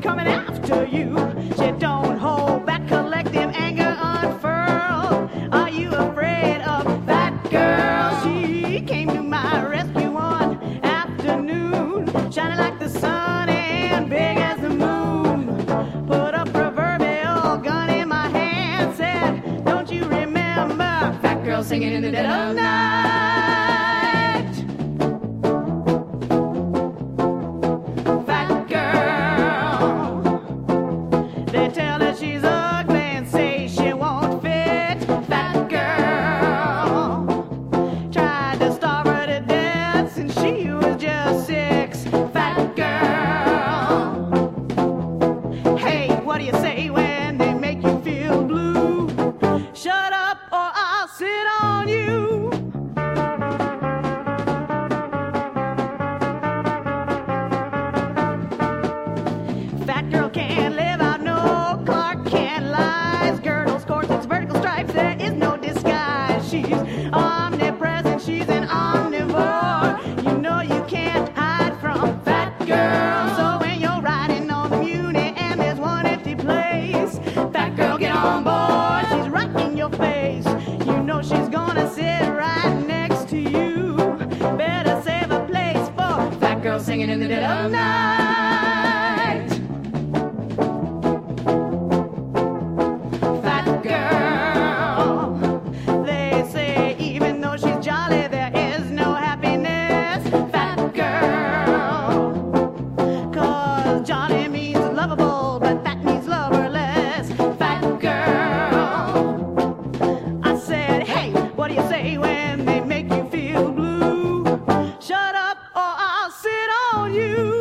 coming after you. She don't hold back, collective anger unfurled. Are you afraid of that girl? She came to my rescue one afternoon, shining like the sun and big as the moon. Put a proverbial gun in my hand, said, don't you remember? Fat girl singing in the dead of night. Fat girl. They tell her she's ugly and say she won't fit. Fat girl. Tried to starve her to death since she was just 6. Fat girl. Hey, what do you say when they make you feel blue? Shut up or I'll sit on you. Fat girl can't live out no Clark Kent lies. Girdles, corsets, vertical stripes, there is no disguise. She's omnipresent, she's an omnivore. You know you can't hide from fat girl. So when you're riding on the Muni and there's one empty place, fat girl, get on board. She's right in your face. You know she's gonna sit right next to you. Better save a place for fat girl singing in the dead of night. Fat girl. They say even though she's jolly, there is no happiness. Fat girl. 'Cause jolly means lovable, but fat means loverless. Fat girl. I said, hey, what do you say when they make you feel blue? Shut up or I'll sit on you.